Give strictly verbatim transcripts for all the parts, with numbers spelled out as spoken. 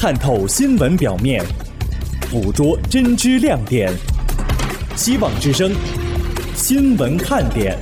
探透新闻表面，捕捉真知亮点。希望之声新闻看点。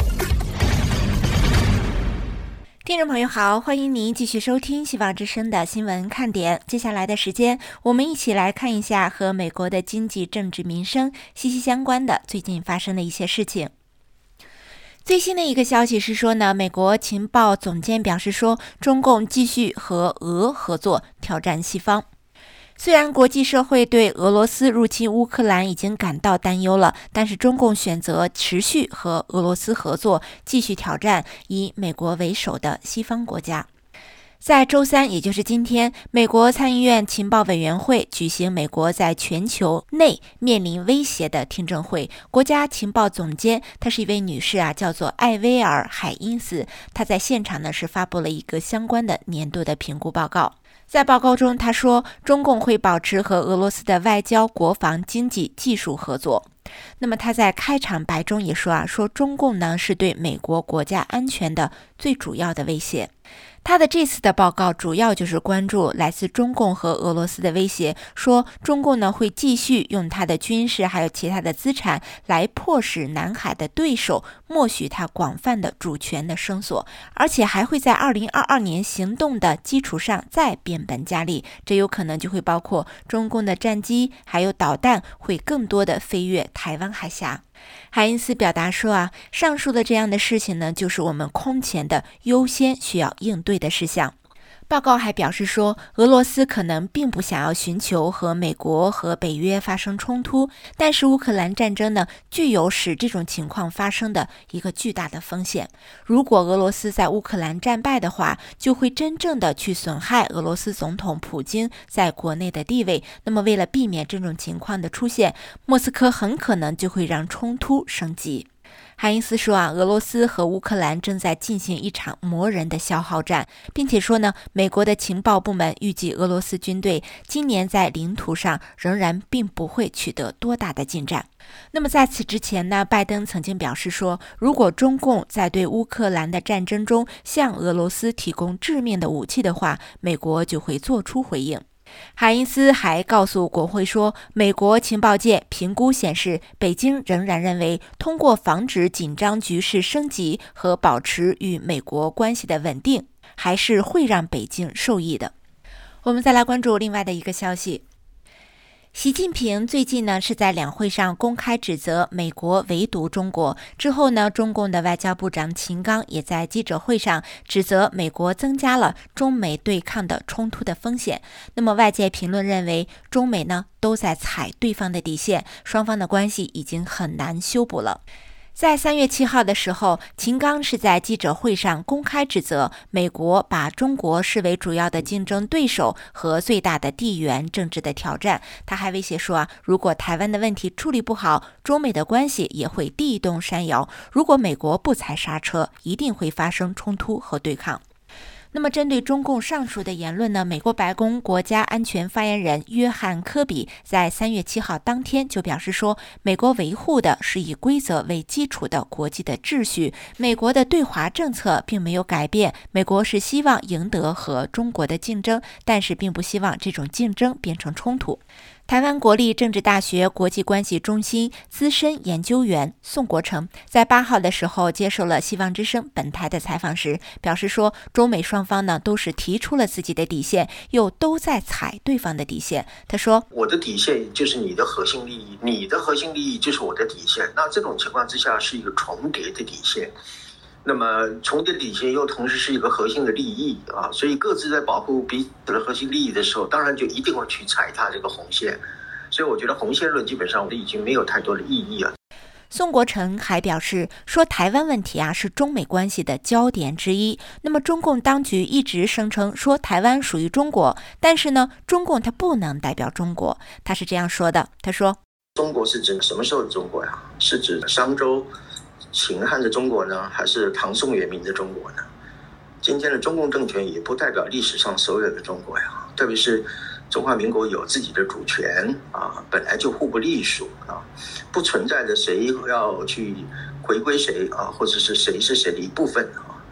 听众朋友好，欢迎您继续收听希望之声的新闻看点。接下来的时间，我们一起来看一下和美国的经济、政治、民生息息相关的最近发生的一些事情。最新的一个消息是说呢，美国情报总监表示说，中共继续和俄合作挑战西方。虽然国际社会对俄罗斯入侵乌克兰已经感到担忧了，但是中共选择持续和俄罗斯合作，继续挑战以美国为首的西方国家。在周三，也就是今天，美国参议院情报委员会举行美国在全球内面临威胁的听证会。国家情报总监，她是一位女士啊，叫做艾薇儿·海因斯。她在现场呢是发布了一个相关的年度的评估报告。在报告中，他说，中共会保持和俄罗斯的外交、国防、经济、技术合作。那么他在开场白中也说啊，说中共呢是对美国国家安全的最主要的威胁。他的这次的报告主要就是关注来自中共和俄罗斯的威胁，说中共呢会继续用他的军事还有其他的资产来迫使南海的对手默许他广泛的主权的声索，而且还会在二零二二年行动的基础上再变本加厉，这有可能就会包括中共的战机还有导弹会更多的飞越台湾海峡。海因斯表达说啊，上述的这样的事情呢，就是我们空前的优先需要应对的事项。报告还表示说，俄罗斯可能并不想要寻求和美国和北约发生冲突，但是乌克兰战争呢，具有使这种情况发生的一个巨大的风险。如果俄罗斯在乌克兰战败的话，就会真正的去损害俄罗斯总统普京在国内的地位。那么为了避免这种情况的出现，莫斯科很可能就会让冲突升级。海因斯说啊，俄罗斯和乌克兰正在进行一场磨人的消耗战，并且说呢，美国的情报部门预计俄罗斯军队今年在领土上仍然并不会取得多大的进展。那么在此之前呢，拜登曾经表示说，如果中共在对乌克兰的战争中向俄罗斯提供致命的武器的话，美国就会做出回应。海因斯还告诉国会说，美国情报界评估显示，北京仍然认为通过防止紧张局势升级和保持与美国关系的稳定，还是会让北京受益的。我们再来关注另外的一个消息。习近平最近呢是在两会上公开指责美国围堵中国，之后呢，中共的外交部长秦刚也在记者会上指责美国增加了中美对抗的冲突的风险。那么外界评论认为，中美呢都在踩对方的底线，双方的关系已经很难修补了。在三月七号的时候，秦刚是在记者会上公开指责美国把中国视为主要的竞争对手和最大的地缘政治的挑战。他还威胁说啊，如果台湾的问题处理不好，中美的关系也会地动山摇。如果美国不踩刹车，一定会发生冲突和对抗。那么针对中共上述的言论呢，美国白宫国家安全发言人约翰科比在三月七号当天就表示说，美国维护的是以规则为基础的国际的秩序，美国的对华政策并没有改变，美国是希望赢得和中国的竞争，但是并不希望这种竞争变成冲突。台湾国立政治大学国际关系中心资深研究员宋国成在八号的时候接受了希望之声本台的采访时表示说，中美双方呢都是提出了自己的底线，又都在踩对方的底线。他说， 我的底线就是你的核心利益，你的核心利益就是我的底线，那这种情况之下是一个重叠的底线，那么重叠底线又同时是一个核心的利益啊，所以各自在保护彼此的核心利益的时候，当然就一定会去踩踏这个红线。所以我觉得红线论基本上已经没有太多的意义了。 宋国成还表示说，台湾问题啊是中美关系的焦点之一。那么中共当局一直声称说台湾属于中国，但是呢，中共它不能代表中国。他是这样说的，他说， 中国是指什么时候的中国呀？是指商周秦汉的中国呢，还是唐宋元明的中国呢？今天的中共政权也不代表历史上所有的中国呀，特别是中华民国有自己的主权啊，本来就互不隶属啊，不存在着谁要去回归谁啊，或者是谁是谁的一部分啊。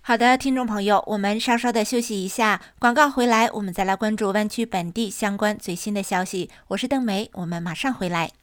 好的，听众朋友，我们稍稍的休息一下，广告回来，我们再来关注湾区本地相关最新的消息。我是邓梅，我们马上回来。